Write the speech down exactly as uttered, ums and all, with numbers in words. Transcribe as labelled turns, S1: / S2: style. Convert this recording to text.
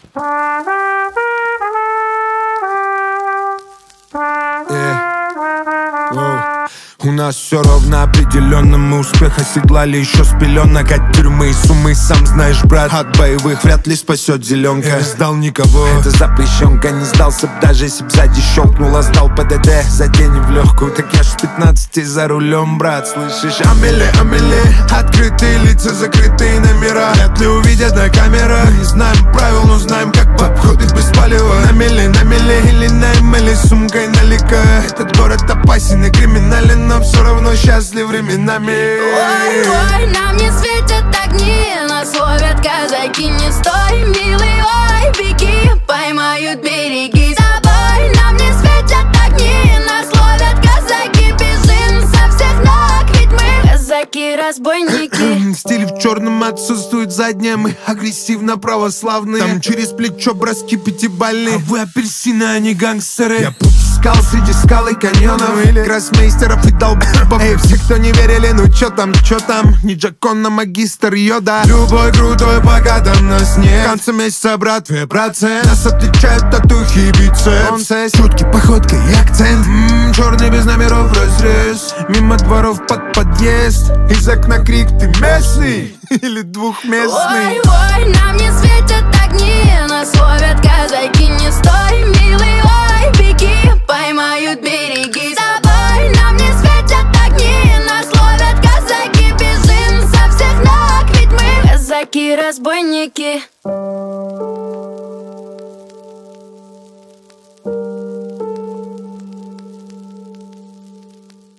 S1: У нас все ровно, определенно мы успех оседлали еще с пеленок. От тюрьмы и суммы, сам знаешь, брат, от боевых вряд ли спасет зеленка. Я не сдал никого, это запрещенка. Не сдался б, даже если б сзади щелкнула. Сдал ПДД за день в легкую. Так я ж с пятнадцати за рулем, брат, слышишь? Амели, Амели, открытые лица, закрытые номера. Вряд ли увидят на камерах. Не знаем правил, но знаем, как по обходы без палева. На мели, на мели или на эмели, сумкой налика. Этот город опасен и криминален, но все равно счастлив временами.
S2: Ой, ой, нам не светят огни, нас ловят казаки. Не стой, милый, ой, беги, поймают береги. С тобой нам не светят огни, нас ловят казаки. Бежим со всех ног, ведь мы казаки-разбойники.
S1: Стиль в черном отсутствует задняя. Мы агрессивно православные. Там через плечо броски пятибалльные. А вы апельсины, а не гангстеры. Я путь искал среди скал и каньонов, или гроссмейстеров и долбоебов. Эй, все, кто не верили, ну чё там, чё там? Не Джакон, а магистр Йода. Любой крутой, пока там нас нет. В конце месяца, брат, две процента. Нас отличают татухи и бицепс. Чуткий походка и акцент. М-м, черный без номеров разрез. Мимо дворов под подъезд. Из окна крик: ты местный или двухместный?
S2: Ой, ой, нам не светят огни, нас ловят казаки. Не стой, милый, ой, беги, поймают береги. С тобой нам не светят огни, нас ловят казаки. Бежим со всех ног, ведь мы казаки-разбойники.